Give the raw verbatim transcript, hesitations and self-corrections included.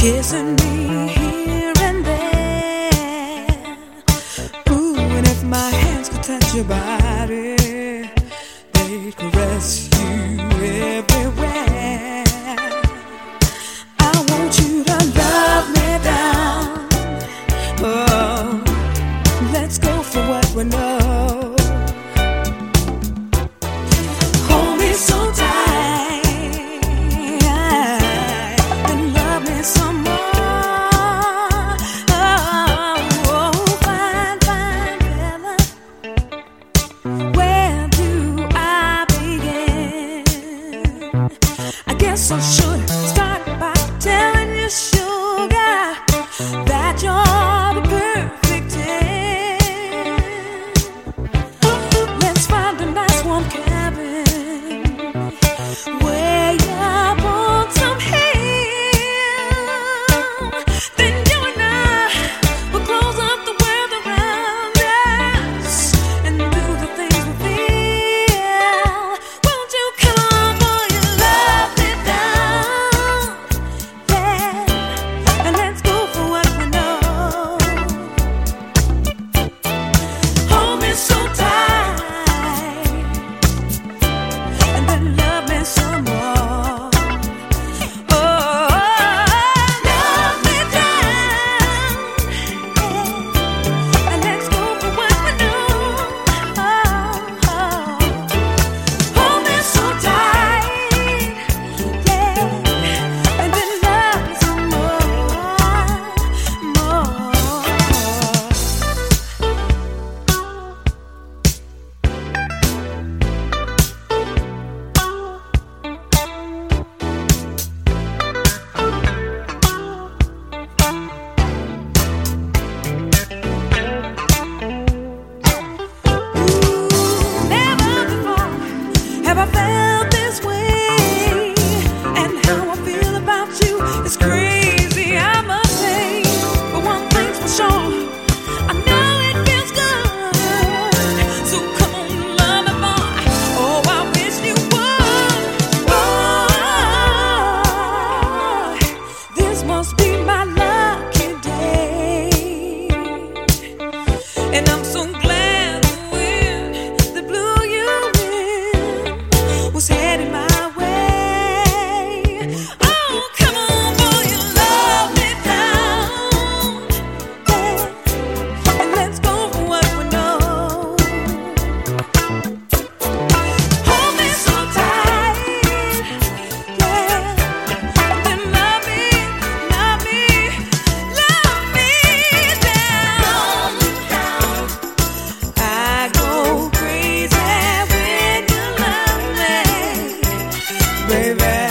kissing me here and there. Ooh, and if my hands could touch your body, they'd caress you everywhere. I want you to love me down. Oh, let's go for what we know. Hold me so tight, then love me some more. Oh, fine, fine fella, where do I begin? I guess I should start by telling you, sugar, that you're the perfect ten. Let's find a nice warm cabin way up on some hill. Then you and I will close up the world around us and do the things we feel. Won't you come on, boy, you love me down, yeah, and let's go for what we know. Hold me so tight, and then love me some more. Oh, love me down, yeah, and let's go for what we know. Oh, hold me so tight, yeah, and then love me some more, more. Never before have I felt this way, and how I feel about you is crazy, I must say. But one thing's for sure, I know it feels good. So come on, love me more. Oh, I wish you would. Oh, this must be my lucky day, and I'm so glad the wind that blew you in was heading my way. Oh, come on, boy, you love me down, yeah, and let's go for what we know. Hold me so tight, yeah, and then love me, love me, love me down. I go crazy when you love me, baby.